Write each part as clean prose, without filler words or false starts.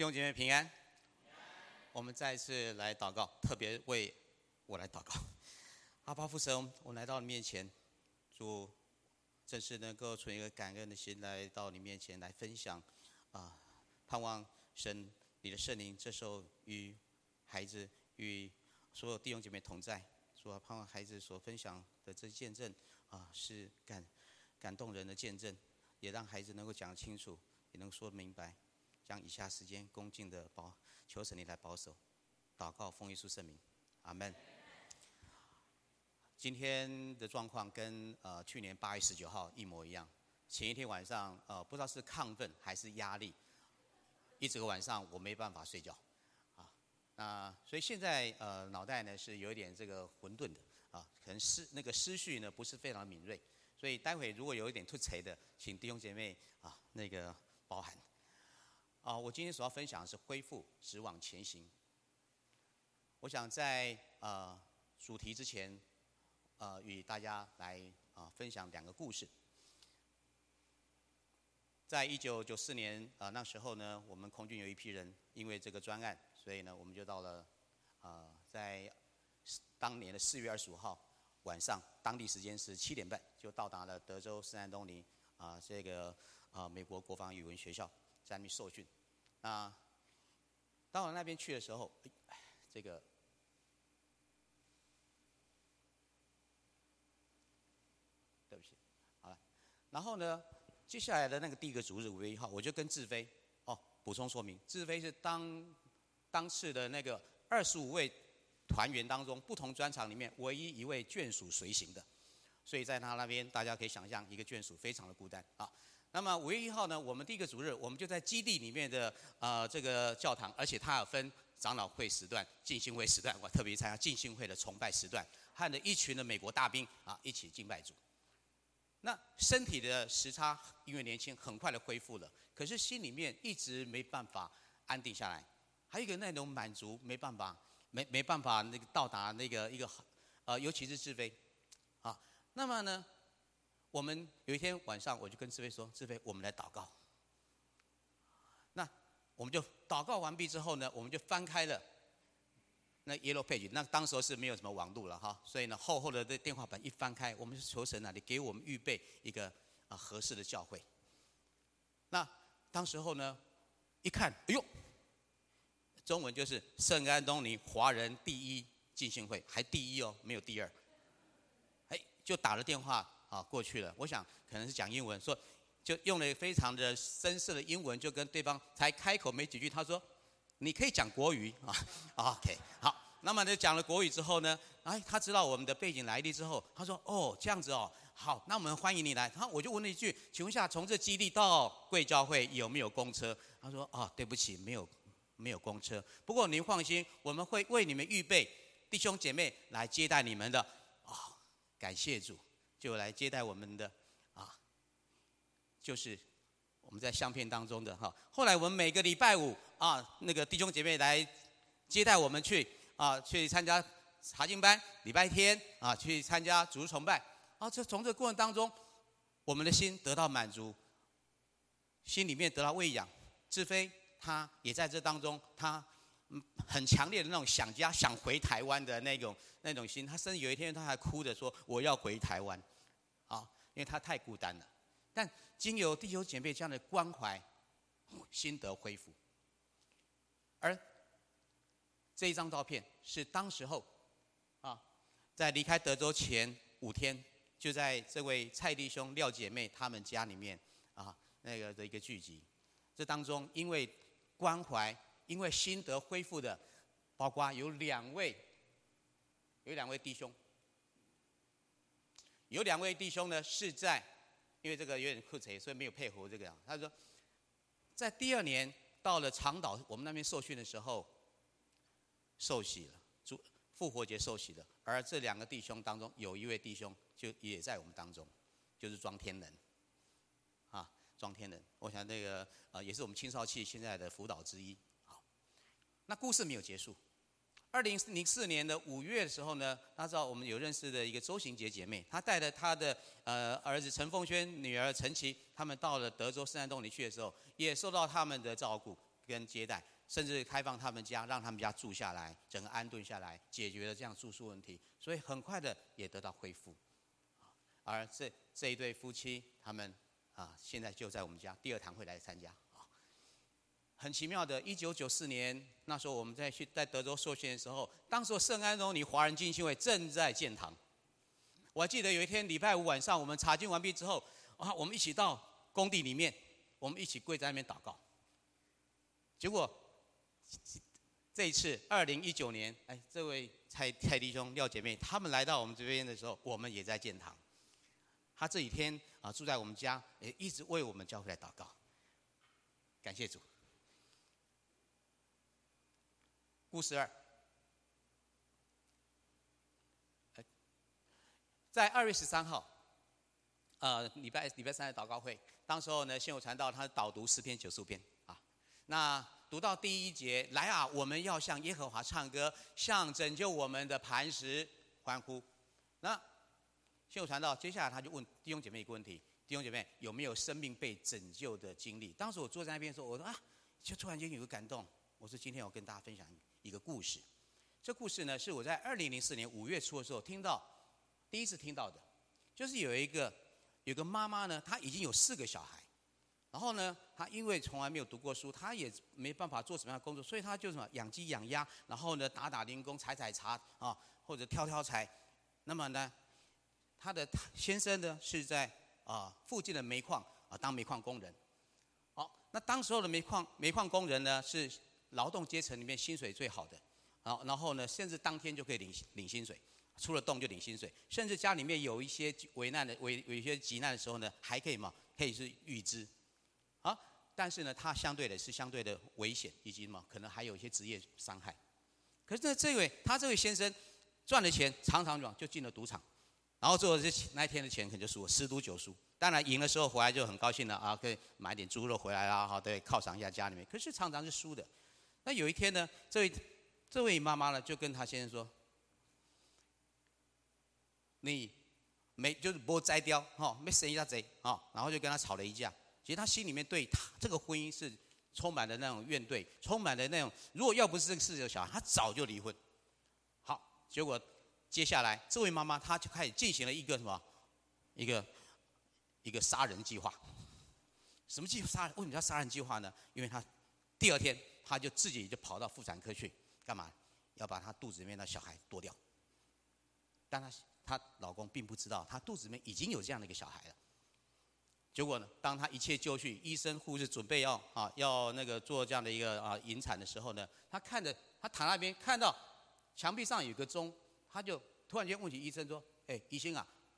弟兄姐妹平安。我们再次来祷告，特别为我来祷告。阿爸父神，我来到你面前，主，正是能够存一个感恩的心来到你面前来分享，盼望神你的圣灵这时候与孩子与所有弟兄姐妹同在，说盼望孩子所分享的这见证是感动人的见证，也让孩子能够讲清楚，也能说明白。将以下时间恭敬的求神你来保守，祷告奉耶稣圣名，阿门。今天的状况跟去年8月19号一模一样。前一天晚上不知道是亢奋还是压力，一整个晚上我没办法睡觉所以现在脑袋呢是有一点这个混沌的可能那个思绪呢不是非常敏锐，所以待会如果有一点突贼的，请弟兄姐妹那个包涵。我今天所要分享的是恢复，直往前行。我想在主题之前，与大家来分享2个故事。在1994年那时候呢，我们空军有一批人因为这个专案，所以呢我们就到了在当年的4月25号晚上，当地时间是7点半，就到达了德州圣安东尼这个美国国防语文学校。在那边受训。到了那边去的时候，这个对不起，好了。然后呢，接下来的那个第一个主日5月1号，我就跟志飞补充说明，志飞是当次的那个25位团员当中，不同专场里面唯一一位眷属随行的，所以在他那边，大家可以想象一个眷属非常的孤单那么5月1号呢，我们第一个主日，我们就在基地里面的这个教堂，而且它有分长老会时段、浸信会时段，我特别参加浸信会的崇拜时段，和着一群的美国大兵一起敬拜主。那身体的时差因为年轻，很快的恢复了，可是心里面一直没办法安定下来，还有一个那种满足没办法那个到达那个一个尤其是志飞那么呢？我们有一天晚上，我就跟志飞说：“志飞，我们来祷告。”那我们就祷告完毕之后呢，我们就翻开了那 Yellow Page。那当时候是没有什么网路了所以呢，厚厚的电话本一翻开，我们就求神你给我们预备一个合适的教会。那当时候呢，一看，哎呦，中文就是圣安东尼华人第一浸信会，还第一没有第二。就打了电话过去了，我想可能是讲英文，说就用了非常的绅士的英文，就跟对方才开口没几句，他说：“你可以讲国语OK， 好，那么就讲了国语之后呢，他知道我们的背景来历之后，他说：“哦，这样子好，那我们欢迎你来。”然后我就问了一句：“请问一下，从这基地到贵教会有没有公车？”他说：“对不起，没有公车。不过您放心，我们会为你们预备弟兄姐妹来接待你们的。”感谢主，就来接待我们的就是我们在相片当中的后来我们每个礼拜5那个弟兄姐妹来接待我们去参加查经班，礼拜天去参加主日崇拜从这个过程当中，我们的心得到满足，心里面得到喂养。志飞他也在这当中，他很强烈的那种想家、想回台湾的那种心，他甚至有一天他还哭着说：“我要回台湾因为他太孤单了。”但经由弟兄姐妹这样的关怀，心得恢复。而这一张照片是当时候在离开德州前5天，就在这位蔡弟兄、廖姐妹他们家里面那个的一个聚集。这当中因为关怀，因为心得恢复的，包括有两位弟兄，有2位弟兄呢是在，因为这个有点酷贼，所以没有配合这个。他说，在第2年到了长岛，我们那边受训的时候，受洗了，复活节受洗的。而这2个弟兄当中，有1位弟兄就也在我们当中，就是庄天人，庄天人。我想那个也是我们青少期现在的辅导之一。好，那故事没有结束。2004年的5月的时候呢，大家知道我们有认识的一个周行杰姐妹，她带着她的儿子陈凤轩、女儿陈琪，他们到了德州圣安东尼去的时候，也受到他们的照顾。 跟接待，甚至开放他们家，让他们家住下来，整个安顿下来，解决了这样住宿问题，所以很快的也得到恢复。而这一对夫妻，他们现在就在我们家第二堂会来参加。很奇妙的，1994年那时候我们在德州受训的时候，当时圣安东尼华人浸信会正在建堂。我还记得有一天礼拜五晚上，我们查经完毕之后，我们一起到工地里面，我们一起跪在那边祷告。结果这一次2019年，这位蔡弟兄、廖姐妹他们来到我们这边的时候，我们也在建堂。他这几天住在我们家，也一直为我们教会来祷告。感谢主。故事2，在2月13号，礼拜3的祷告会，当时候呢，现有传道他导读诗篇95篇那读到第1节，来啊，我们要向耶和华唱歌，向拯救我们的磐石欢呼。那现有传道接下来他就问弟兄姐妹一个问题：弟兄姐妹有没有生命被拯救的经历？当时我坐在那边的时候，我说就突然间有个感动。我说今天我跟大家分享一个故事。这故事呢是我在2004年5月初的时候第一次听到的，就是有一个妈妈呢，她已经有4个小孩，然后呢，她因为从来没有读过书，她也没办法做什么样的工作，所以她就养鸡养鸭，然后呢打零工、采茶或者挑柴。那么呢，她的先生呢是在附近的煤矿当煤矿工人。那当时候的煤矿工人呢是劳动阶层里面薪水最好的，然后呢，甚至当天就可以领薪水，出了洞就领薪水，甚至家里面有一些有一些急难的时候呢，还可以是预支，但是呢，它相对的危险，以及可能还有一些职业伤害。可是呢，他这位先生赚了钱，常就进了赌场，然后最后那一天的钱可能就输了10赌9输。当然赢的时候回来就很高兴了可以买点猪肉回来啦，对，犒赏一下家里面。可是常是输的。那有一天呢，这位妈妈呢就跟她先生说：“你就是不摘掉没生一下贼然后就跟他吵了一架。其实他心里面对他这个婚姻是充满了那种怨怼，充满了那种如果要不是这个4个小孩，他早就离婚。好，结果接下来这位妈妈她就开始进行了一个一个杀人计划。什么杀人？为什么叫杀人计划呢？因为她第2天她就自己就跑到妇产科去，干嘛？要把她肚子里面的小孩剁掉。但她老公并不知道，她肚子里面已经有这样的一个小孩了。结果呢，当她一切就绪，医生护士准备要做这样的一个引产的时候呢，她躺在那边看到墙壁上有个钟，她就突然间问起医生说：“医生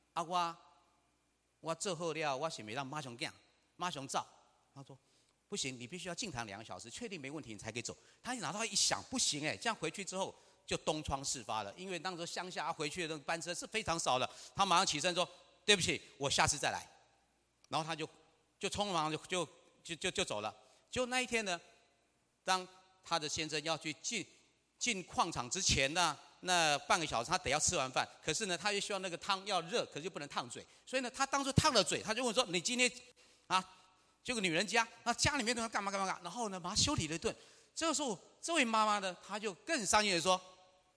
我做好了，我是不是让马上照？”他说：“不行，你必须要静躺2个小时，确定没问题你才可以走。”他一拿到一想，不行这样回去之后就东窗事发了，因为当时乡下回去的那个班车是非常少的。他马上起身说：“对不起，我下次再来。”然后他就匆忙就走了。结果那一天呢，当他的先生要去进矿场之前呢，那半个小时他得要吃完饭，可是呢，他又希望那个汤要热，可是又不能烫嘴，所以呢，他当初烫了嘴，他就问说：“你今天这个女人家，那家里面都要干嘛？”然后呢，把他修理了一顿。这个时候，这位妈妈呢，她就更伤心的说：“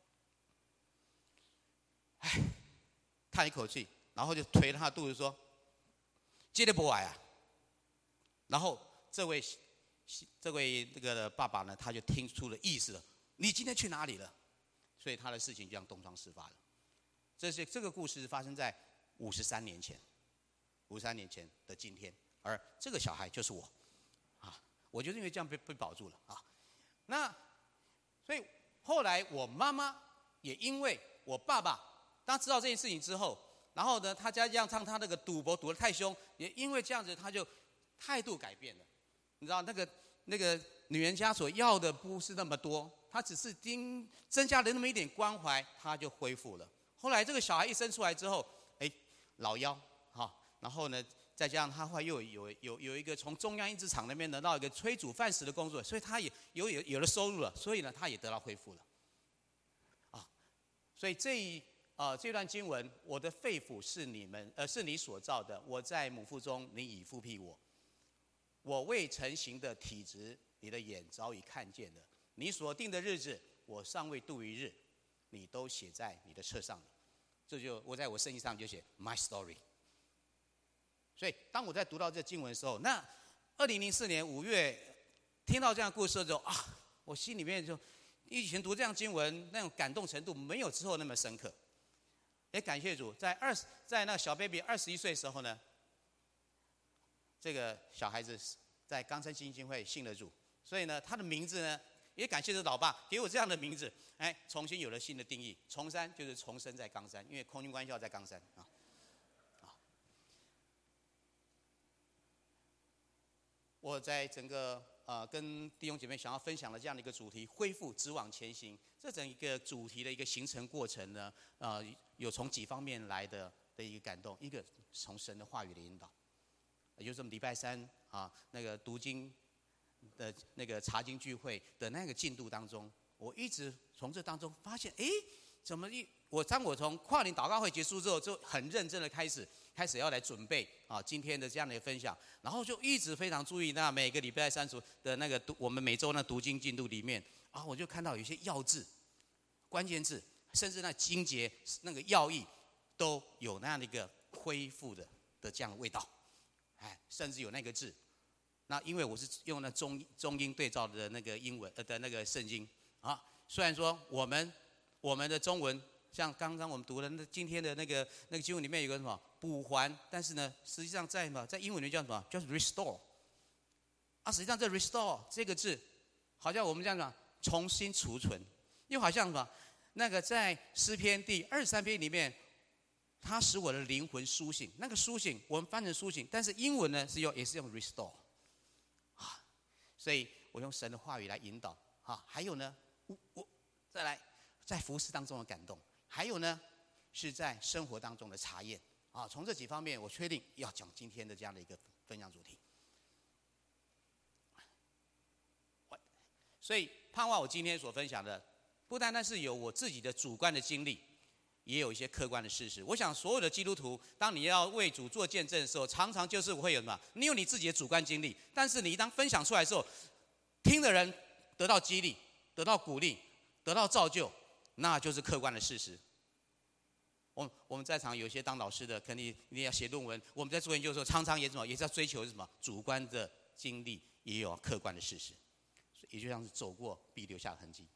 叹一口气，然后就推了他肚子说：‘接得不来啊！’然后这位那个爸爸呢，他就听出了意思了，你今天去哪里了？所以他的事情就这样东窗事发了。这个故事发生在53年前，53年前的今天，而这个小孩就是我，我就因为这样被保住了那所以后来我妈妈也因为我爸爸当知道这件事情之后，然后呢，他加上他那个赌博赌得太凶，也因为这样子，他就态度改变了。你知道那个女人家所要的不是那么多，她只是增加了那么一点关怀，她就恢复了。后来这个小孩一生出来之后，老幺然后呢，再加上他后来又有一个从中央印制厂那边得到一个炊煮饭食的工作，所以他也有了收入了，所以呢，他也得到恢复了。所以这段经文，我的肺腑是你所造的，我在母腹中，你已复辟我。我未成形的体质， 你的眼早已看见了。你所定的日子，我尚未度一日，你都写在你的册上了。这就我在我圣经上就写 My story。所以当我在读到这经文的时候，那2004年5月听到这样的故事的时候啊，我心里面就以前读这样经文那种感动程度没有之后那么深刻。也感谢主，在那个小 baby 21岁的时候呢，这个小孩子在冈山基金会信了主，所以呢，他的名字呢，也感谢这老爸给我这样的名字，重新有了新的定义。重山就是重生在冈山，因为空军官校在冈山啊。我在整个跟弟兄姐妹想要分享的这样的一个主题，恢复直往前行，这整一个主题的一个形成过程呢，有从几方面来的一个感动，一个从神的话语的引导，也就是我们礼拜三那个读经的那个查经聚会的那个进度当中，我一直从这当中发现，怎么当我从跨年祷告会结束之后，就很认真的开始要来准备今天的这样的一个分享，然后就一直非常注意那每个礼拜三的那个我们每周那读经进度里面我就看到有些要字、关键字，甚至那经节那个要义都有那样的一个恢复的这样的味道，甚至有那个字。那因为我是用那中英对照的那个英文的那个圣经虽然说我们的中文像刚刚我们读的今天的那个经文里面有个什么补还，但是呢，实际上在英文里叫什么？叫 restore。实际上这 restore 这个字，好像我们这样讲重新储存，又好像什么？那个在诗篇第23篇里面，它使我的灵魂苏醒。那个苏醒，我们翻成苏醒，但是英文呢也是用 restore。所以我用神的话语来引导还有呢，我再来在服事当中的感动，还有呢是在生活当中的查验从这几方面，我确定要讲今天的这样的一个分享主题。所以盼望我今天所分享的，不单单是有我自己的主观的经历，也有一些客观的事实。我想所有的基督徒，当你要为主做见证的时候，常常就是会有什么？你有你自己的主观经历，但是你当分享出来的时候，听的人得到激励，得到鼓励，得到造就，那就是客观的事实。我们在场有些当老师的，肯定你要写论文。我们在做研究的时候，常常也是要追求什么主观的经历，也有客观的事实，也就像是走过必留下的痕迹。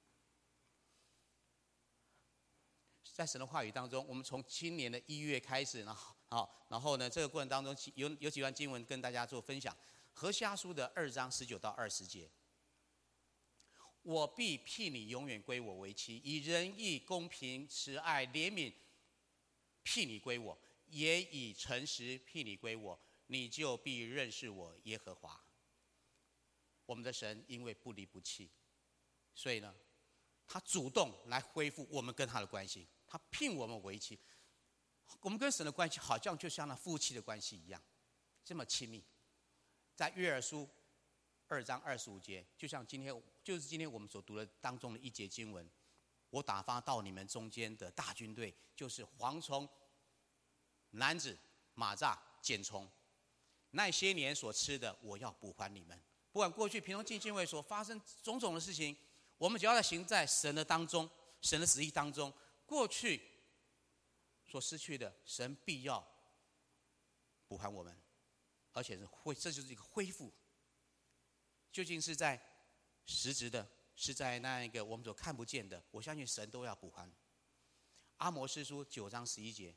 在神的话语当中，我们从今年的1月开始，然后呢，这个过程当中有几段经文跟大家做分享。何西阿书的2章19到20节。我必聘你永远归我为妻，以仁义、公平、慈爱、怜悯聘你归我，也以诚实聘你归我，你就必认识我耶和华。我们的神因为不离不弃，所以呢，他主动来恢复我们跟他的关系，他聘我们为妻。我们跟神的关系好像就像那夫妻的关系一样，这么亲密。在约珥书2章25节，就是今天我们所读的当中的一节经文。我打发到你们中间的大军队，就是蝗虫、蝻子、蚂蚱、茧虫，那些年所吃的，我要补还你们。不管过去平常进敬会所发生种种的事情，我们只要行在神的当中，神的旨意当中，过去所失去的，神必要补还我们，而且这就是一个恢复。究竟是在实质的，是在那一个我们所看不见的，我相信神都要补还。阿摩司书9章11节，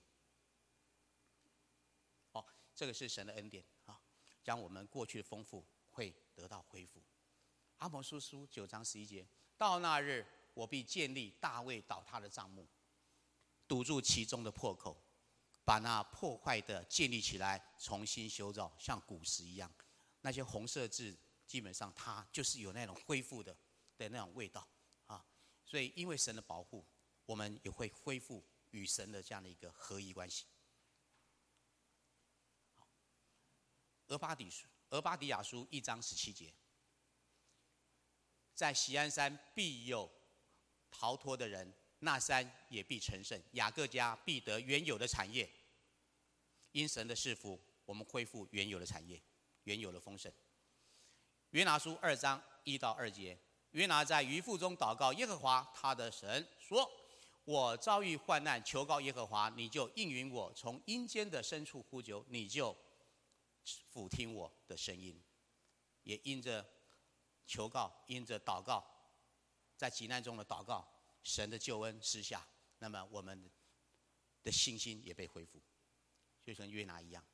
这个是神的恩典将我们过去的丰富会得到恢复。阿摩司书9章11节，到那日，我必建立大卫倒塌的帐幕，堵住其中的破口，把那破坏的建立起来，重新修造，像古时一样。那些红色字，基本上它就是有那种恢复的那种味道所以因为神的保护，我们也会恢复与神的这样的一个合一关系。俄巴底亚书1章17节，在锡安山必有逃脱的人，那山也必成圣，雅各家必得原有的产业。因神的赐福，我们恢复原有的产业，原有的丰盛。 约拿书2章1到2节，约拿在鱼腹中祷告耶和华他的神说：我遭遇患难，求告耶和华，你就应允我；从阴间的深处呼求，你就俯听我的声音。也因着求告，因着祷告，在急难中的祷告，神的救恩施下，那么我们的信心也被恢复，就跟约拿一样。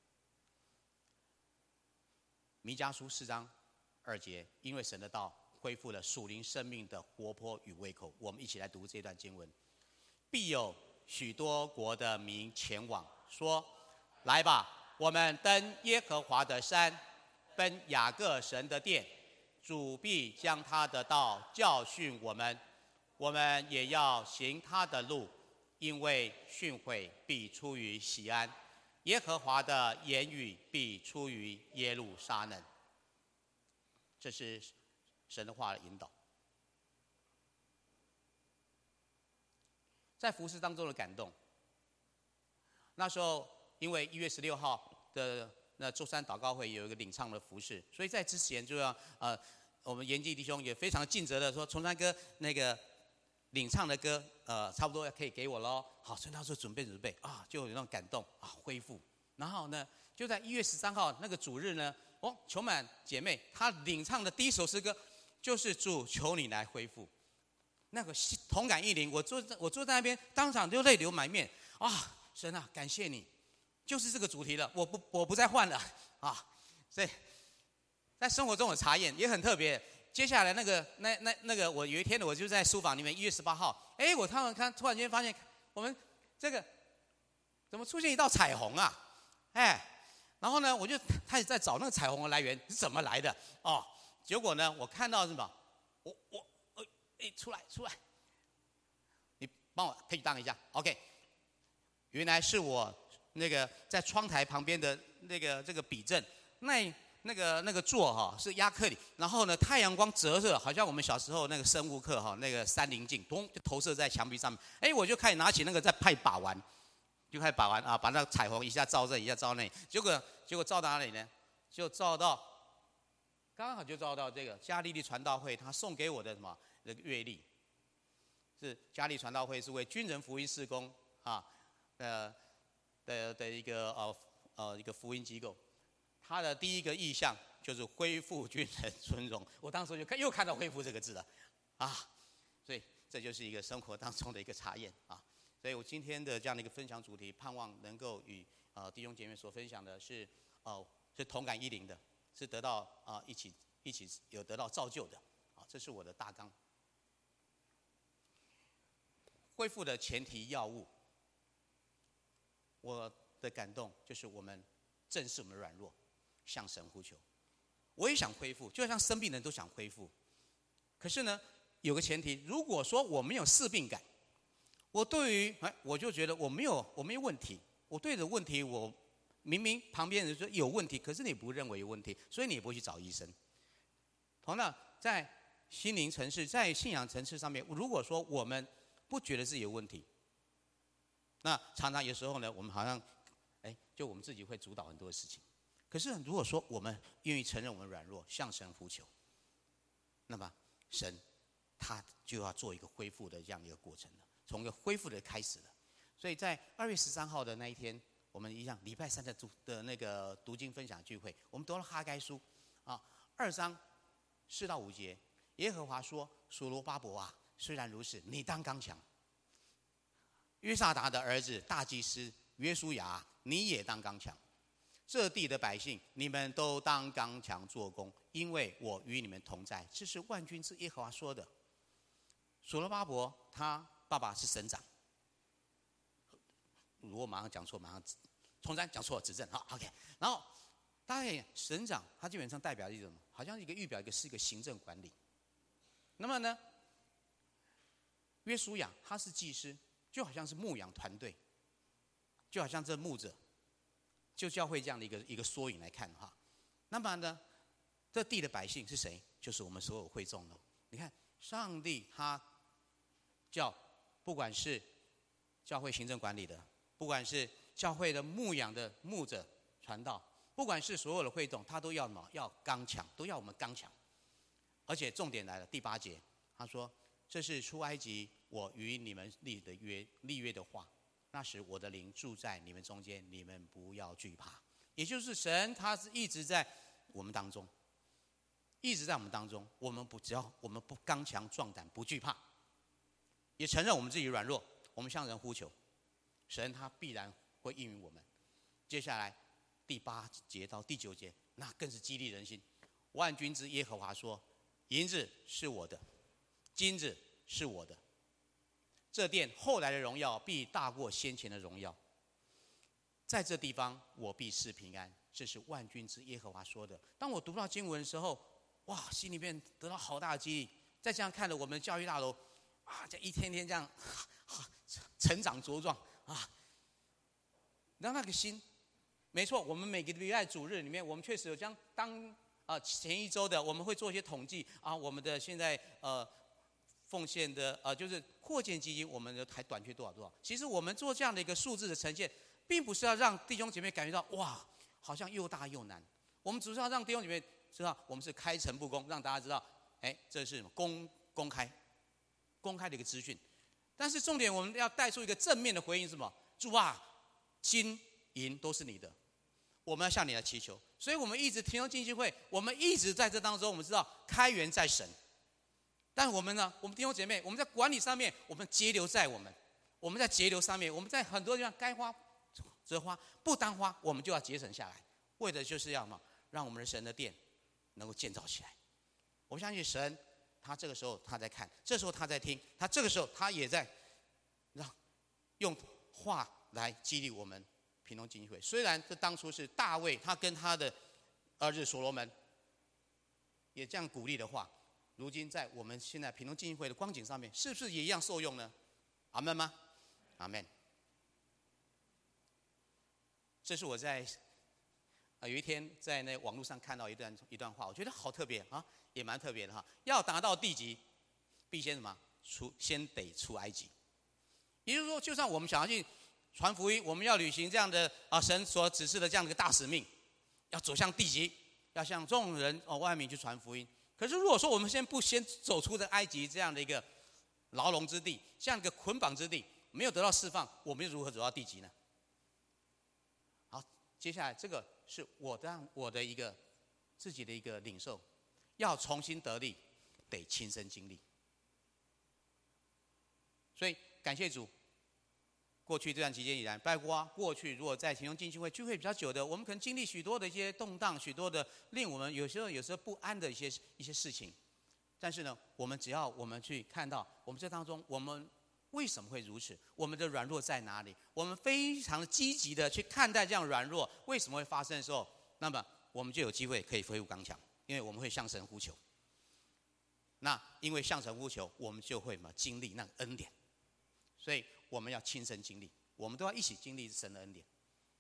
弥迦书4章2节，因为神的道恢复了属灵生命的活泼与胃口。我们一起来读这段经文。必有许多国的民前往，说：来吧，我们登耶和华的山，奔雅各神的殿。主必将他的道教训我们，我们也要行他的路，因为训诲必出于锡安，耶和华的言语必出于耶路撒冷。这是神的话的引导。在服事当中的感动，那时候因为1月16号的那周三祷告会有一个领唱的服事，所以在之前就要我们严记弟兄也非常尽责的说，崇山哥那个领唱的歌差不多可以给我喽。好，所以他说准备啊，就有那种感动啊，恢复。然后呢，就在1月13号那个主日呢，求满姐妹她领唱的第一首诗歌就是主求你来恢复。那个同感一灵，我坐在那边，当场就泪流满面啊！神啊，感谢你，就是这个主题了，我不再换了啊！所以在生活中的查验也很特别。接下来那个，我有一天我就在书房里面，1月18号，我突然间发现我们这个怎么出现一道彩虹啊？然后呢，我就开始在找那个彩虹的来源是怎么来的哦。结果呢，我看到什么？出来，你帮我可以当一下 ，OK。原来是我那个在窗台旁边的这个笔阵，那个座哈是亚克力，然后呢太阳光折射，好像我们小时候那个生物课哈那个三棱镜，咚就投射在墙壁上面。我就开始拿起那个在拍把玩，啊，把那个彩虹一下照这一下照那，结果照到哪里呢？就照到刚好就照到这个加利利传道会他送给我的什么？这个阅历是加利传道会是为军人福音事工啊的一个福音机构，它的第一个意向就是恢复军人尊荣。我当时就又看到恢复这个字了啊，所以这就是一个生活当中的一个查验啊。所以我今天的这样的一个分享主题，盼望能够与弟兄姐妹所分享的是同感一灵的，是得到一起有得到造就的啊，这是我的大纲。恢复的前提要务，我的感动就是我们正视我们的软弱，向神呼求。我也想恢复，就像生病的人都想恢复。可是呢，有个前提，如果说我没有事病感，我就觉得我没有问题，我对着问题，我明明旁边人说有问题，可是你不认为有问题，所以你也不会去找医生。同样，在心灵层次，在信仰层次上面，如果说我们不觉得自己有问题，那常常有时候呢，我们好像，就我们自己会主导很多的事情。可是如果说我们愿意承认我们软弱，向神呼求，那么神他就要做一个恢复的这样的一个过程了，从一个恢复的开始了。所以在2月13号的那一天，我们一样礼拜3的那个读经分享聚会，我们读了哈该书2章4到5节，耶和华说：所罗巴伯啊，虽然如此，你当刚强。约萨达的儿子大祭司约书亚，你也当刚强。这地的百姓，你们都当刚强做工，因为我与你们同在。这是万军之耶和华说的。所罗巴伯他爸爸是省长，如果马上讲错，马上重新讲错指正好 OK。然后大概省长他基本上代表一种，好像一个预表是一个行政管理。那么呢，约书亚他是祭司，就好像是牧养团队，就好像这牧者，就教会这样的一个缩影来看哈。那么呢，这地的百姓是谁？就是我们所有会众了。你看，上帝他叫，不管是教会行政管理的，不管是教会的牧养的牧者传道，不管是所有的会众，他都要什么？要刚强，都要我们刚强。 而且重点来了，第8节，他说：“这是出埃及我与你们立约的话。那时我的灵住在你们中间，你们不要惧怕。”也就是神他是一直在我们当中，一直在我们当中。只要我们不刚强壮胆，不惧怕，也承认我们自己软弱，我们向人呼求，神他必然会应允我们。接下来第8节到第9节，那更是激励人心。万军之耶和华说：“银子是我的，金子是我的。这殿后来的荣耀必大过先前的荣耀。在这地方我必施平安。”这是万军之耶和华说的。当我读到经文的时候，哇，心里面得到好大的激励。再这样看着我们的教育大楼，这一天天这样成长茁壮啊，让那个心，没错，我们每个礼拜主日里面，我们确实有将前一周的，我们会做一些统计啊，我们的现在奉献的就是扩建基金，我们的还短缺多少。其实我们做这样的一个数字的呈现，并不是要让弟兄姐妹感觉到哇，好像又大又难。我们只是要让弟兄姐妹知道，我们是开诚布公，让大家知道，这是公开的一个资讯。但是重点，我们要带出一个正面的回应是什么？主啊，金银都是你的，我们要向你来祈求。所以我们一直提供经济会，我们一直在这当中，我们知道开源在神。但我们呢？我们弟兄姐妹，我们在管理上面，我们节流在我们；我们在节流上面，我们在很多地方该花则花，不当花，我们就要节省下来，为的就是要让我们的神的殿能够建造起来。我相信神，他这个时候他在看，这时候他在听，他这个时候他也在用话来激励我们屏东经济会。虽然这当初是大卫他跟他的儿子所罗门也这样鼓励的话，如今在我们现在屏东经济会的光景上面，是不是也一样受用呢？阿们吗？阿们。这是我在有一天在那网络上看到一段话，我觉得好特别啊，也蛮特别的哈。要达到地极，必先什么？先得出埃及。也就是说，就算我们想要去传福音，我们要履行这样的神所指示的这样的一个大使命，要走向地极，要向众人万民去传福音。可是如果说我们不先走出这埃及这样的一个牢笼之地，这样一个捆绑之地，没有得到释放，我们又如何走到地极呢？好，接下来这个是我的一个自己的一个领受，要重新得力，得亲身经历。所以感谢主，过去这段期间以来，包括过去如果在屏东浸信会聚会比较久的，我们可能经历许多的一些动荡，许多的令我们有时候不安的一些事情。但是呢，只要我们去看到我们这当中，我们为什么会如此？我们的软弱在哪里？我们非常积极的去看待这样软弱为什么会发生的时候，那么我们就有机会可以恢复刚强，因为我们会向神呼求。那因为向神呼求，我们就会经历那个恩典。所以我们要亲身经历，我们都要一起经历神的恩典。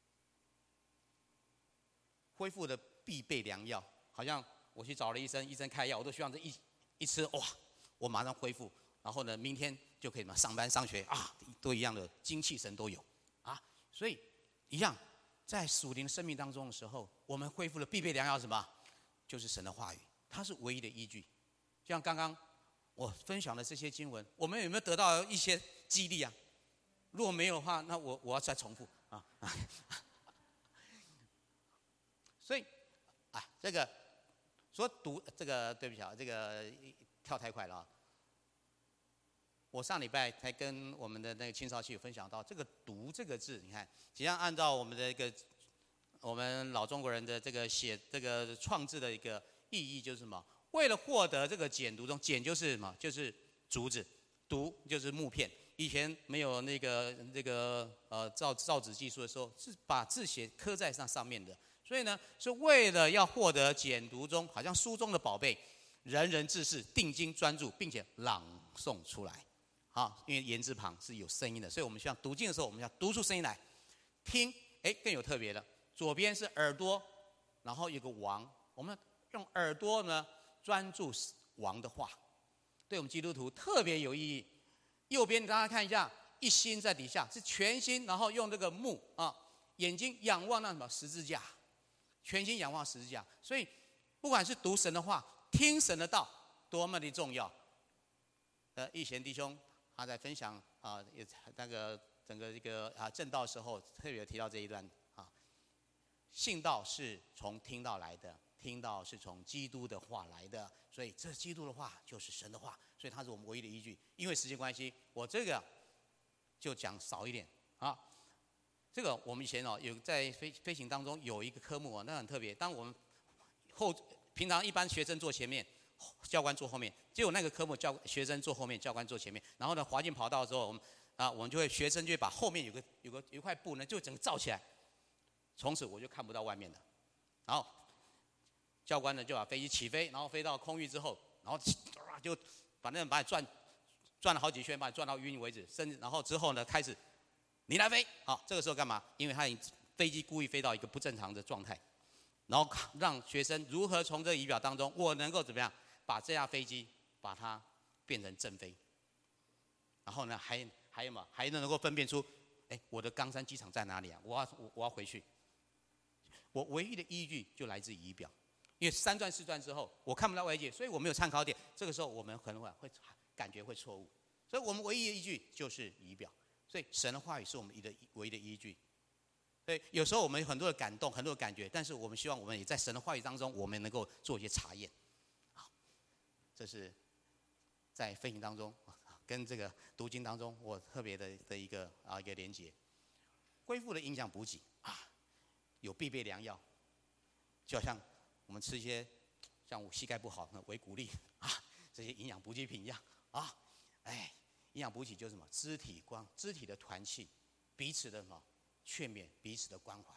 恢复的必备良药，好像我去找了医生，医生开药，我都希望这一吃，哇，我马上恢复，然后呢，明天就可以上班上学啊，都一样的精气神都有啊。所以一样，在属灵的生命当中的时候，我们恢复的必备良药是什么？就是神的话语，它是唯一的依据。就像刚刚我分享的这些经文，我们有没有得到一些激励啊？如果没有的话，那我要再重复啊。所以这个说读这个，对不起啊，这个跳太快了啊。我上礼拜才跟我们的那个青少期有分享到，这个“读”这个字，你看，只要按照我们的一个我们老中国人的这个写这个创制的一个意义，就是什么？为了获得这个简读中，简就是什么？就是竹子，读就是木片。以前没有那个造纸技术的时候，是把字刻在上面的。所以呢，是为了要获得简读中好像书中的宝贝，人人自是定睛专注，并且朗诵出来。好，因为言字旁是有声音的，所以我们希望读经的时候，我们要读出声音来。听，更有特别的，左边是耳朵，然后有个王，我们用耳朵呢专注王的话，对我们基督徒特别有意义。右边大家看一下，一心在底下是全心，然后用这个目眼睛仰望那什么十字架，全心仰望十字架。所以不管是读神的话，听神的道， 多么的重要。义贤弟兄他在分享也那个整个一个正道的时候，特别提到这一段信道是从听道来的，听道是从基督的话来的，所以这基督的话就是神的话，所以它是我们唯一的依据。因为时间关系，我这个就讲少一点啊。这个我们以前有在飞行当中有一个科目那很特别。当我们平常一般学生坐前面，教官坐后面，结果那个科目学生坐后面，教官坐前面。然后呢，滑进跑道的时候，我们就会学生就会把后面有一块布呢，就整个罩起来。从此我就看不到外面了。然后教官呢就把飞机起飞，然后飞到空域之后，然后就把你转了好几圈，把你转到晕为止。然后之后呢，开始你来飞。好，这个时候干嘛？因为他飞机故意飞到一个不正常的状态，然后让学生如何从这个仪表当中，我能够怎么样把这架飞机把它变成正飞。然后呢，还有嘛，还能够分辨出，我的冈山机场在哪里啊？我要回去。我唯一的依据就来自于仪表，因为3转4转之后，我看不到外界，所以我没有参考点。这个时候我们可能会感觉会错误，所以我们唯一的依据就是仪表。所以神的话语是我们唯一的依据。所以有时候我们有很多的感动，很多的感觉，但是我们希望我们也在神的话语当中，我们能够做一些查验。好，这是在飞行当中跟这个读经当中，我特别的一个连结。恢复的营养补给有必备良药，就好像我们吃一些像我膝盖不好的维骨力这些营养补给品一样营养补给就是什么？肢体的团契，彼此的什么劝勉，彼此的关怀。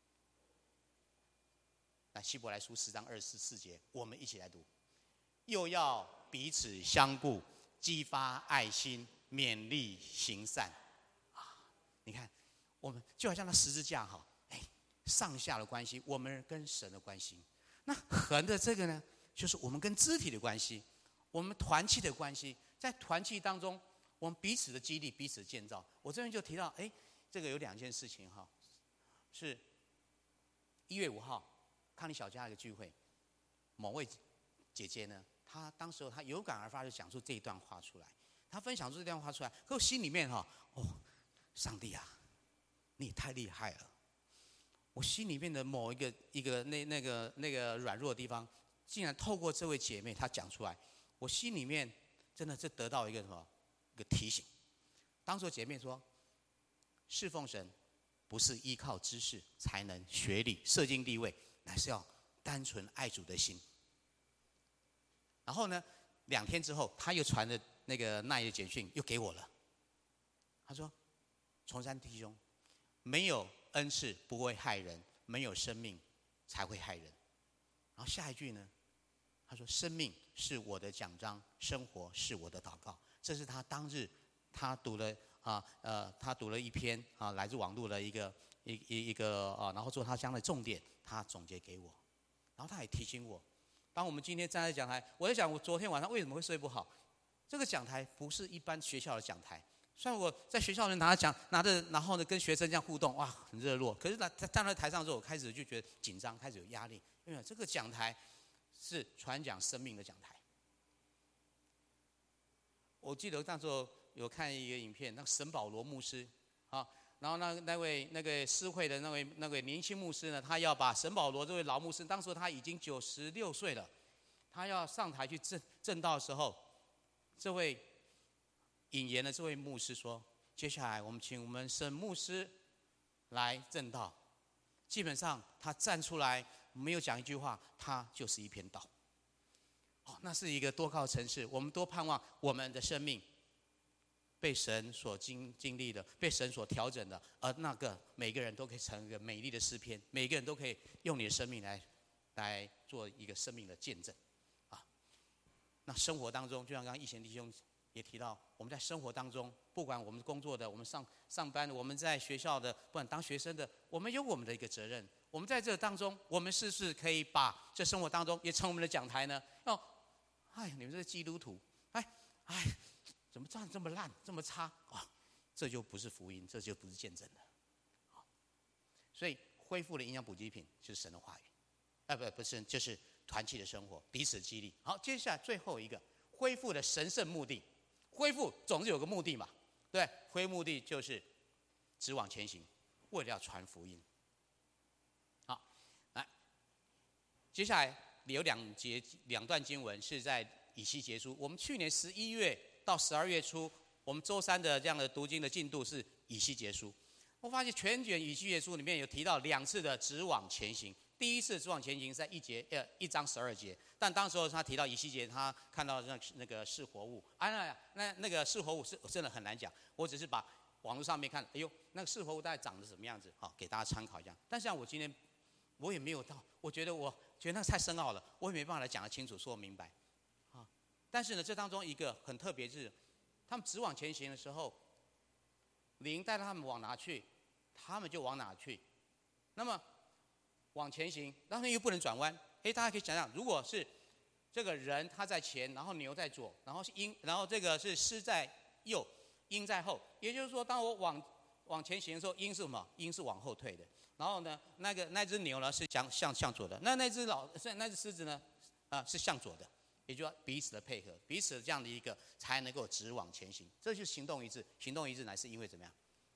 那希伯来书10章24节，我们一起来读：又要彼此相顾，激发爱心，勉励行善。你看，我们就好像那十字架上下的关系，我们跟神的关系。那横的这个呢，就是我们跟肢体的关系，我们团契的关系。在团契当中，我们彼此的激励，彼此的建造。我这边就提到，这个有2件事情是1月5号康利小家的一个聚会，某位姐姐呢，她当时她有感而发，就讲出这一段话出来。她分享出这段话出来，可我心里面上帝啊，你也太厉害了！我心里面的某一个那个软弱的地方，竟然透过这位姐妹她讲出来，我心里面真的是得到一个一个提醒。当时姐妹说，侍奉神不是依靠知识、才能、学历、社经地位，乃是要单纯爱主的心。然后呢，2天之后，她又传了那个那一的简讯，又给我了。她说：“崇山弟兄，没有恩赐不会害人，没有生命才会害人。”然后下一句呢，他说：“生命是我的奖章，生活是我的祷告。”这是他当日他读了他读了一篇来自网络的一个然后做他将来重点，他总结给我。然后他也提醒我，当我们今天站在讲台，我在想我昨天晚上为什么会睡不好？这个讲台不是一般学校的讲台。虽然我在学校里拿着，然后呢跟学生这样互动，很热络。可是站在台上之后，我开始就觉得紧张，开始有压力，因为这个讲台是传讲生命的讲台。我记得那时候有看一个影片，那个沈保罗牧师然后那个诗会的那位年轻牧师呢，他要把沈保罗这位老牧师，当时他已经96岁了，他要上台去证道的时候，这位引言的这位牧师说：“接下来我们请我们沈牧师来证道。”基本上他站出来没有讲一句话，他就是一篇道。那是一个多高的层次！我们多盼望我们的生命被神所经历的，被神所调整的，而那个每个人都可以成为一个美丽的诗篇，每个人都可以用你的生命来做一个生命的见证那生活当中，就像刚刚义贤弟兄也提到，我们在生活当中，不管我们工作的，我们上班的，我们在学校的，不管当学生的，我们有我们的一个责任。我们在这当中，我们是不是可以把这生活当中也成我们的讲台呢？你们这个基督徒，怎么这么烂，这么差这就不是福音，这就不是见证了。所以恢复的营养补给品就是神的话语，不是就是团契的生活，彼此激励。好，接下来最后一个，恢复的神圣目的。恢复总是有个目的嘛，对，恢复目的就是直往前行，为了要传福音。好，来，接下来有两段经文是在以西结书。我们去年11月到12月初，我们周3的这样的读经的进度是以西结书。我发现全卷以西结书里面有提到2次的直往前行。第一次直往前行在1章12节，但当时候他提到以西结，他看到那个是活物那个是活物是真的很难讲，我只是把网络上面看，哎呦，那个是活物大概长得什么样子，好给大家参考一下。但是我今天我也没有到，我觉得那个太深奥了，我也没办法来讲得清楚说明白，啊，但是呢，这当中一个很特别是，他们直往前行的时候，灵带他们往哪去，他们就往哪去，那么往前行，然后又不能转弯。大家可以想想，如果是这个人他在前，然后牛在左，然后这个是狮在右，鹰在后。也就是说，当我往前行的时候，鹰是什么？鹰是往后退的。然后呢，那只牛呢是向左的，那只狮子呢，是向左的。也就要彼此的配合，彼此的这样的一个才能够直往前行。这就是行动一致。行动一致乃是因为怎么样？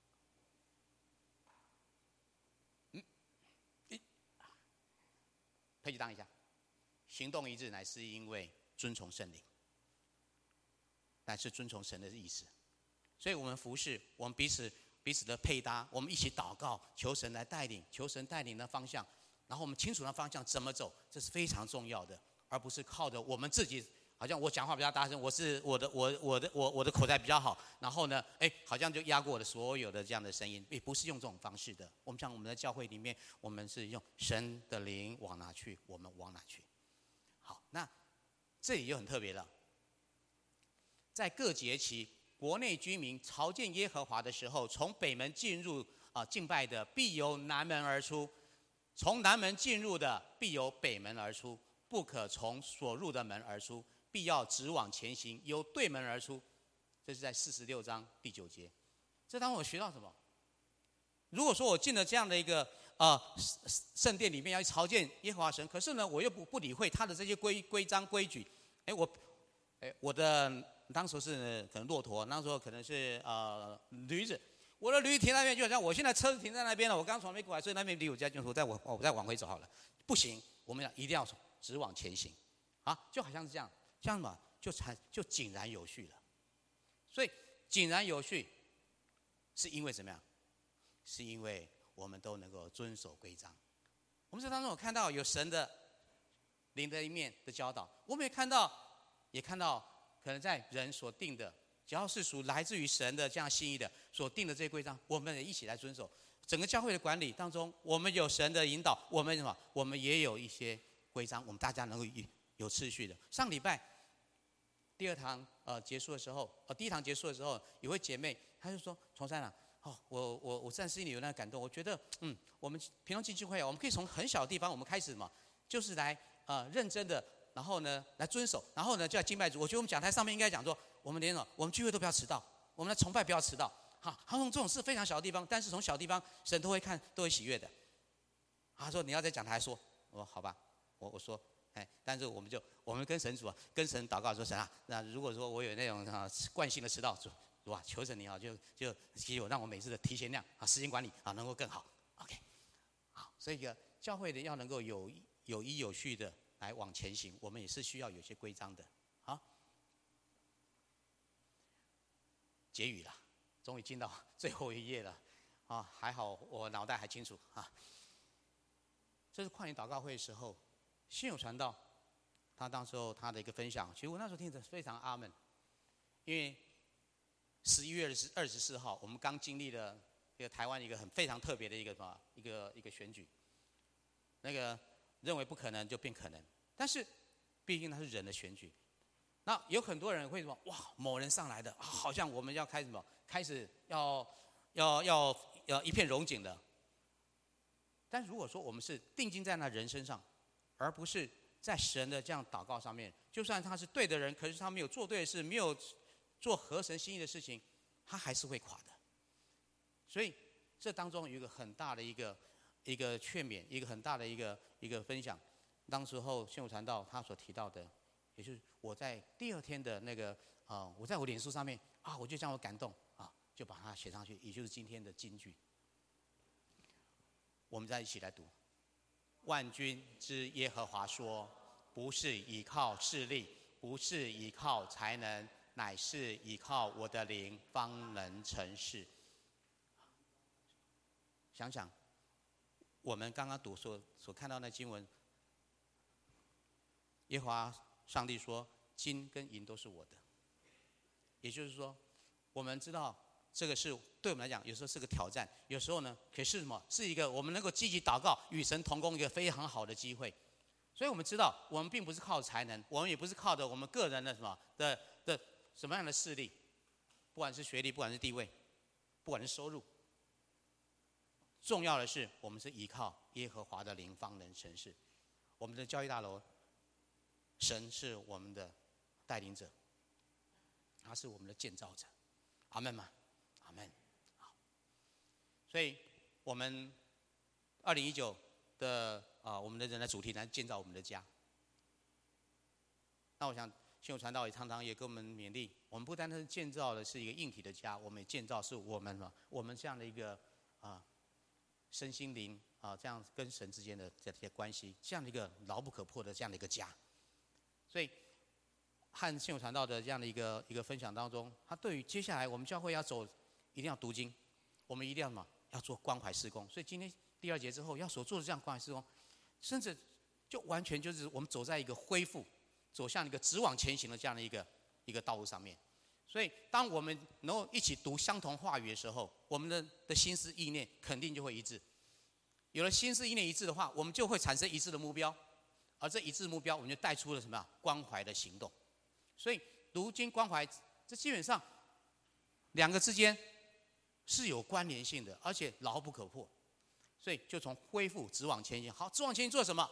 配去当一下，行动一致乃是因为遵从圣灵，乃是遵从神的意思。所以我们服侍，我们彼此的配搭，我们一起祷告，求神来带领，求神带领的方向，然后我们清楚的方向怎么走，这是非常重要的，而不是靠着我们自己。好像我讲话比较大声，我的口才比较好，然后呢，好像就压过我的所有的这样的声音，也不是用这种方式的。我们像我们的教会里面，我们是用神的灵往哪去，我们往哪去。好，那这里就很特别了，在各节期，国内居民朝见耶和华的时候，从北门进入敬拜的，必由南门而出；从南门进入的，必由北门而出，不可从所入的门而出。必要直往前行，由对门而出。这是在46章第9节。这当中我学到什么？如果说我进了这样的一个圣殿里面要朝见耶和华神，可是呢，我又不理会他的这些规章规矩。我的当时是可能骆驼，那时候可能是驴子。我的驴停在那边，就好像我现在车子停在那边了，我刚从那边过来，所以那边离我家近，我再往回走好了。不行，我们一定要直往前行，就好像是这样。这样嘛，就井然有序了。所以井然有序，是因为怎么样？是因为我们都能够遵守规章。我们这当中有看到有神的灵的一面的教导，我们也看到可能在人所定的，只要是属来自于神的这样心意的所定的这些规章，我们也一起来遵守。整个教会的管理当中，我们有神的引导，我们也有一些规章，我们大家能够有次序的。上礼拜第一堂结束的时候，有位姐妹她就说：“崇山啊，我暂时心里有那个感动，我觉得我们平常进聚会我们可以从很小的地方我们开始嘛，就是来认真的，然后呢来遵守，然后呢就要敬拜主。我觉得我们讲台上面应该讲说，我们聚会都不要迟到，我们的崇拜不要迟到。他从这种事非常小的地方，但是从小地方神都会看，都会喜悦的。他说你要在讲台说，我说好吧，我说。”但是我们跟神主跟神祷告说，神啊，那如果说我有那种惯性的迟到，主啊，求神你就给我让我每次的提前量时间管理能够更好。OK， 好，所以教会的要能够有依有序的来往前行，我们也是需要有些规章的。好，结语了，终于进到最后一页了还好我脑袋还清楚这是跨年祷告会的时候。信友传道，他当时候他的一个分享，其实我那时候听着非常阿们，因为11月24号，我们刚经历了一个台湾一个非常特别的一个选举，那个认为不可能就变可能，但是毕竟它是人的选举，那有很多人会说哇，某人上来的，好像我们要开始要一片荣景的，但如果说我们是定睛在那人身上。而不是在神的这样祷告上面，就算他是对的人，可是他没有做对的事，没有做合神心意的事情，他还是会垮的。所以这当中有一个很大的一个劝勉，一个很大的一个分享。 当时候宣武传道他所提到的，也就是我在第二天的那个我在我脸书上面我就将我感动就把它写上去，也就是今天的金句。我们再一起来读：万军之耶和华说，不是依靠势力，不是依靠才能，乃是依靠我的灵，方能成事。想想我们刚刚读所看到的经文，耶和华上帝说，金跟银都是我的。也就是说，我们知道这个是对我们来讲，有时候是个挑战，有时候呢，可是什么？是一个我们能够积极祷告、与神同工一个非常好的机会。所以我们知道，我们并不是靠才能，我们也不是靠着我们个人的什么的什么样的势力，不管是学历，不管是地位，不管是收入。重要的是，我们是依靠耶和华的灵方能成事。我们的教育大楼，神是我们的带领者，他是我们的建造者。阿门吗？阿门。好，所以我们2019的我们的人的主题来建造我们的家。那我想宣武传道也常常也给我们勉励，我们不单单是建造的是一个硬体的家，我们也建造是我们这样的一个身心灵这样跟神之间的这些关系，这样的一个牢不可破的这样的一个家。所以和宣武传道的这样的一个分享当中，他对于接下来我们教会要走，一定要读经，我们一定要什么？要做关怀事工。所以今天第2节之后要所做的这样关怀事工，甚至就完全就是我们走在一个恢复，走向一个直往前行的这样的一个道路上面。所以当我们能够一起读相同话语的时候，我们的心思意念肯定就会一致。有了心思意念一致的话，我们就会产生一致的目标，而这一致目标，我们就带出了什么关怀的行动。所以读经关怀，这基本上两个之间是有关联性的，而且牢不可破。所以就从恢复直往前行。好，直往前行做什么？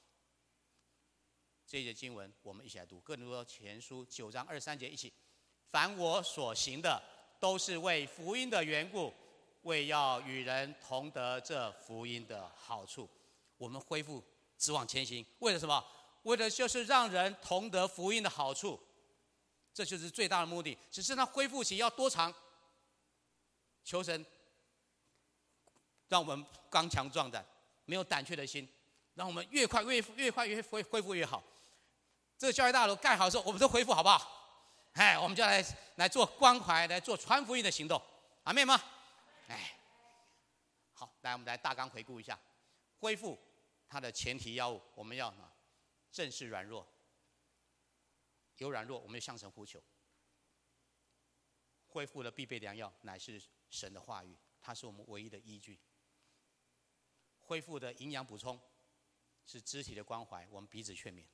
这一节经文我们一起来读，哥林多前书9章23节，一起。凡我所行的，都是为福音的缘故，为要与人同得这福音的好处。我们恢复直往前行，为了什么？为了就是让人同得福音的好处，这就是最大的目的。只是那恢复期要多长？求神让我们刚强壮胆，没有胆怯的心，让我们越快越恢复越好。这个教会大楼盖好的时候，我们都恢复好不好？我们就来做关怀，来做传福音的行动。阿们吗？好，来我们来大纲回顾一下，恢复它的前提要务，我们要正视软弱，有软弱我们就向神呼求。恢复的必备良药乃是神的话语，它是我们唯一的依据。恢复的营养补充是肢体的关怀，我们彼此劝勉。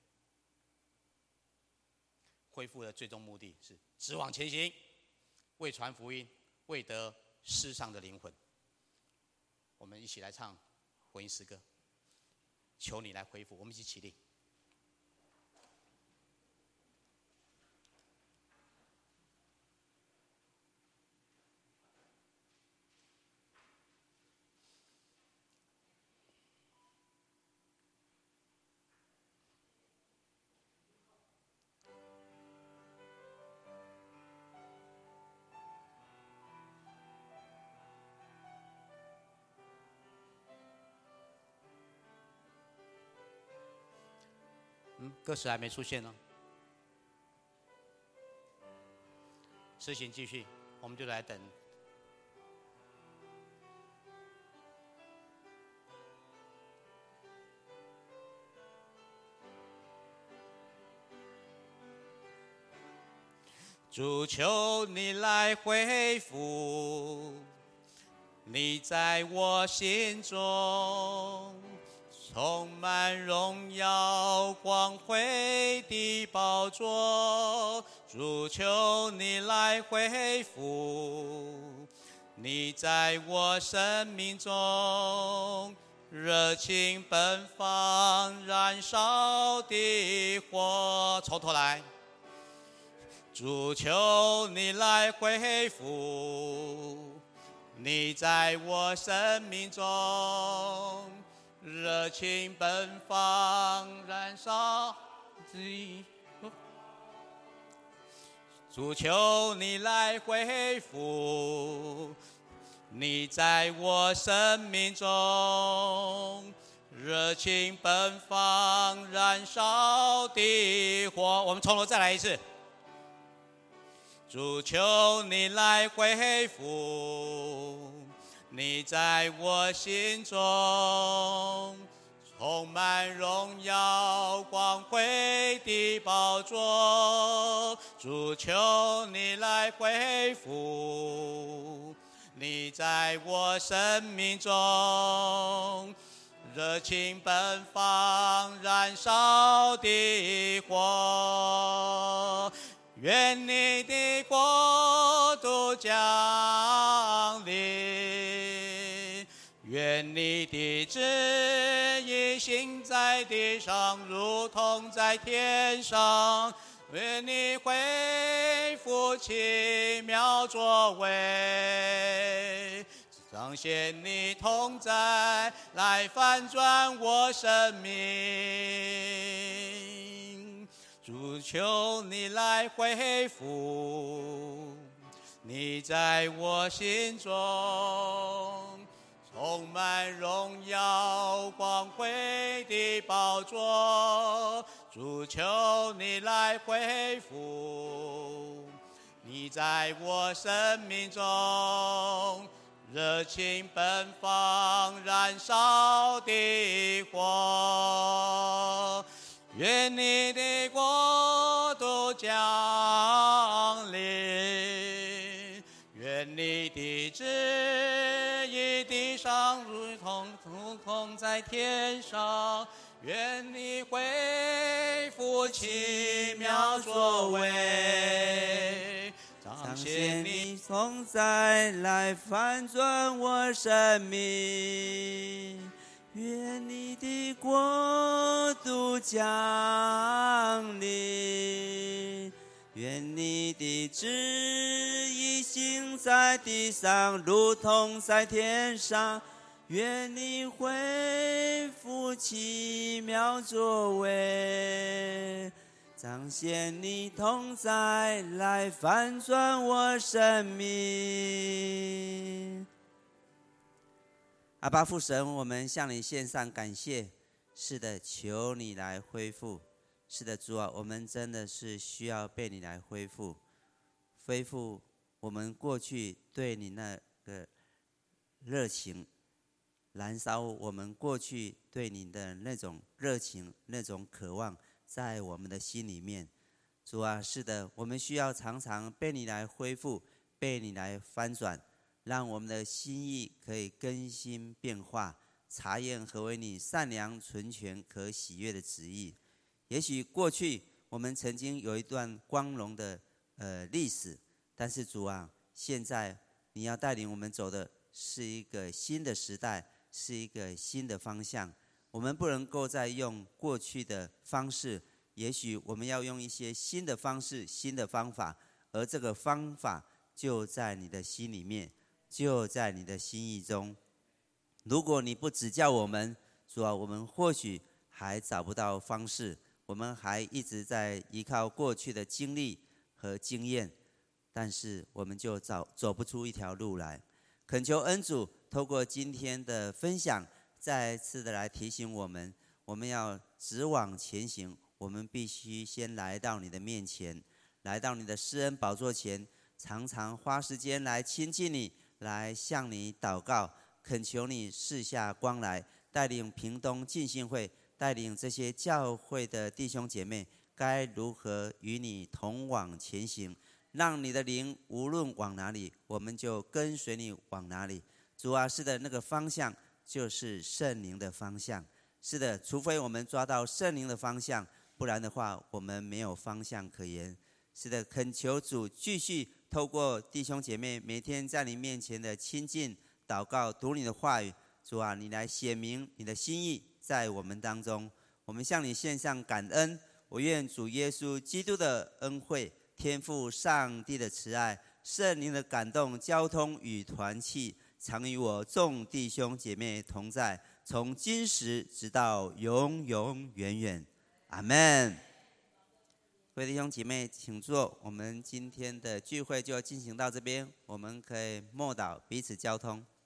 恢复的最终目的是直往前行，为传福音，为得世上的灵魂。我们一起来唱回应诗歌，求你来恢复。我们一起起立。歌词还没出现呢。事情继续，我们就来等。主，求你来恢复你在我心中充满荣耀光辉的宝座。主，求你来恢复你在我生命中热情奔放燃烧的火。从头来。主，求你来恢复你在我生命中热情奔放，燃烧之意。主求你来恢复你在我生命中热情奔放燃烧的火。我们从头再来一次。主求你来恢复你在我心中充满荣耀光辉的宝座。主求你来恢复你在我生命中热情奔放燃烧的火。愿你的国度降临，愿你的旨意行在地上，如同在天上。愿你恢复奇妙作为，彰显你同在，来翻转我生命。主求你来恢复你在我心中充满荣耀光辉的宝座。主求你来恢复你在我生命中热情奔放燃烧的火。愿你的国度降临，愿你的旨意地上如同在天上。愿你恢复奇妙作为，彰显你同在，来翻转我生命。愿你的国度降临，愿你的旨意行在地上，如同在天上。愿你恢复奇妙作为，彰显你同在，来翻转我生命。阿爸父神，我们向你献上感谢。是的，求你来恢复。是的，主啊，我们真的是需要被你来恢复，恢复我们过去对你那个热情，燃烧我们过去对你的那种热情、那种渴望，在我们的心里面。主啊，是的，我们需要常常被你来恢复，被你来翻转，让我们的心意可以更新变化，查验何为你善良、纯全、可喜悦的旨意。也许过去我们曾经有一段光荣的历史，但是主啊，现在你要带领我们走的是一个新的时代，是一个新的方向。我们不能够再用过去的方式，也许我们要用一些新的方式、新的方法，而这个方法就在你的心里面，就在你的心意中。如果你不指教我们，主啊，我们或许还找不到方式，我们还一直在依靠过去的经历和经验，但是我们就走不出一条路来。恳求恩主透过今天的分享，再次的来提醒我们，我们要直往前行，我们必须先来到你的面前，来到你的施恩宝座前，常常花时间来亲近你，来向你祷告，恳求你赐下光来，带领屏东浸信会，带领这些教会的弟兄姐妹，该如何与你同往前行，让你的灵无论往哪里，我们就跟随你往哪里。主啊，是的，那个方向就是圣灵的方向。是的，除非我们抓到圣灵的方向，不然的话，我们没有方向可言。是的，恳求主继续透过弟兄姐妹每天在你面前的亲近、祷告、读你的话语。主啊，你来显明你的心意在我们当中。我们向你献上感恩。我愿主耶稣基督的恩惠、天父上帝的慈爱、圣灵的感动、交通与团契，常与我众弟兄姐妹同在， 从今时直到永永远远。阿们。各位弟兄姐妹，请坐。我们今天的聚会就进行到这边，我们可以默祷，彼此交通。